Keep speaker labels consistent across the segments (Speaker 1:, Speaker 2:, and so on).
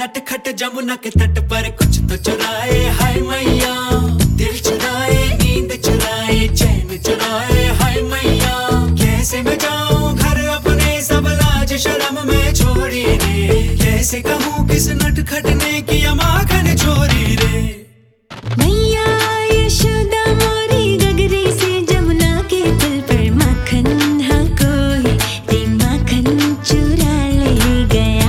Speaker 1: नटखट जमुना के तट पर कुछ तो चुराए, हाय मैया दिल चुराए, नींद चुराए, चैन चुराए, हाय मैया कैसे मैं जाऊं घर अपने, सब लाज शर्म में छोड़ी रे, कैसे कहूँ किस नटखट ने किया माखन चोरी रे।
Speaker 2: मैया यशोदा मोरी गगरी से जमुना के पुल पर माखन हाँ कोई ते माखन चुरा ले गया।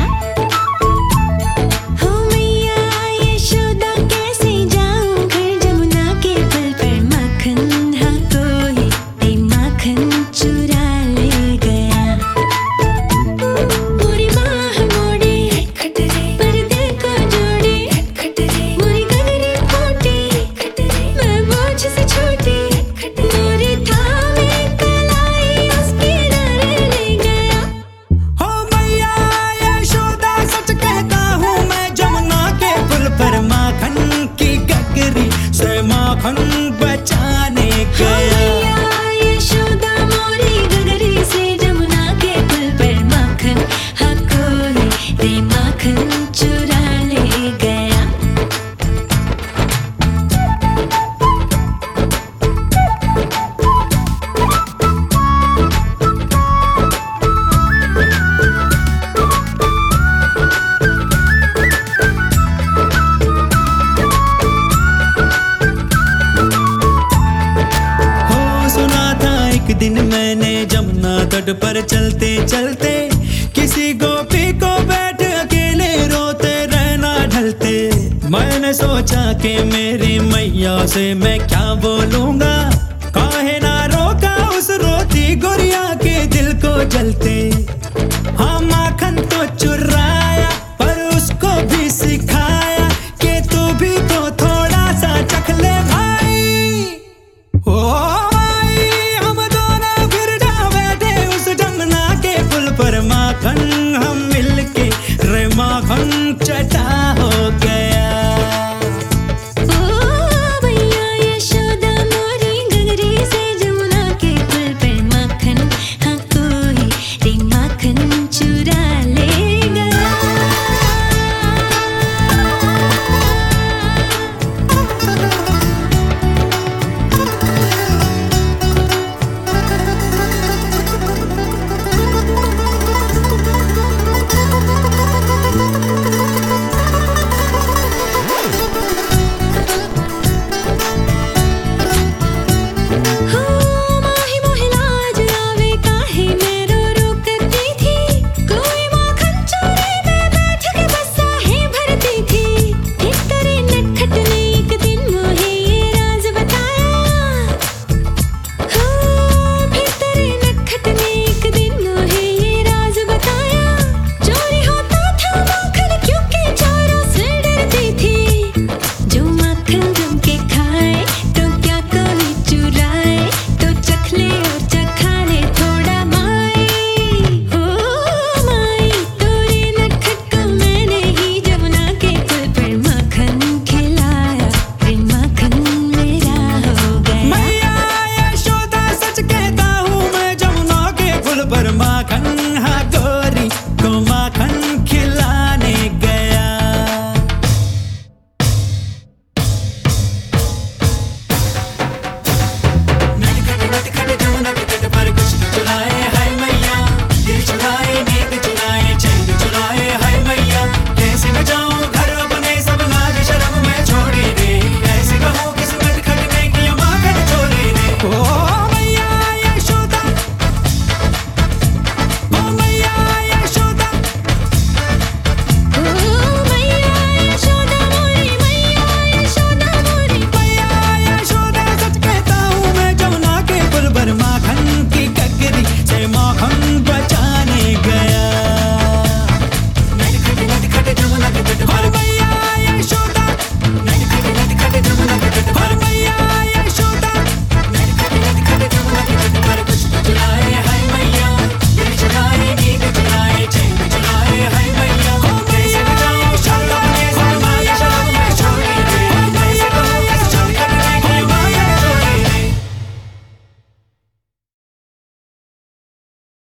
Speaker 2: हो मैया यशोदा कैसे जाऊं घर जमुना के पुल पर माखन हाँ कोई ते माखन चुरा ले गया। मोरी बाह मोड़े पर्दे को जोड़े, मोरी गगरी फूटी मैं बोझ से छोटी, मोरी थामे कलाई उसकी किनारे ले गया।
Speaker 1: हो मैया यशोदा सच कहता हूँ मैं, जमुना के पुल पर माखन की गगरी से माखन बचाने गया।
Speaker 2: मैया यशोदा मोरी गगरी से जमुना के पुल पर माखन हाँ कोई ते माखन चुरा ले गया।
Speaker 1: हो सुना था एक दिन मैंने जमुना तट पर चलते चलते, किसी गोपी को बैठ अकेले रोते रहना ढलते। मैंने सोचा कि मेरी मैया से मैं क्या बोलूंगा, काहे ना रोका उस रोती गुड़िया के दिल को जलते।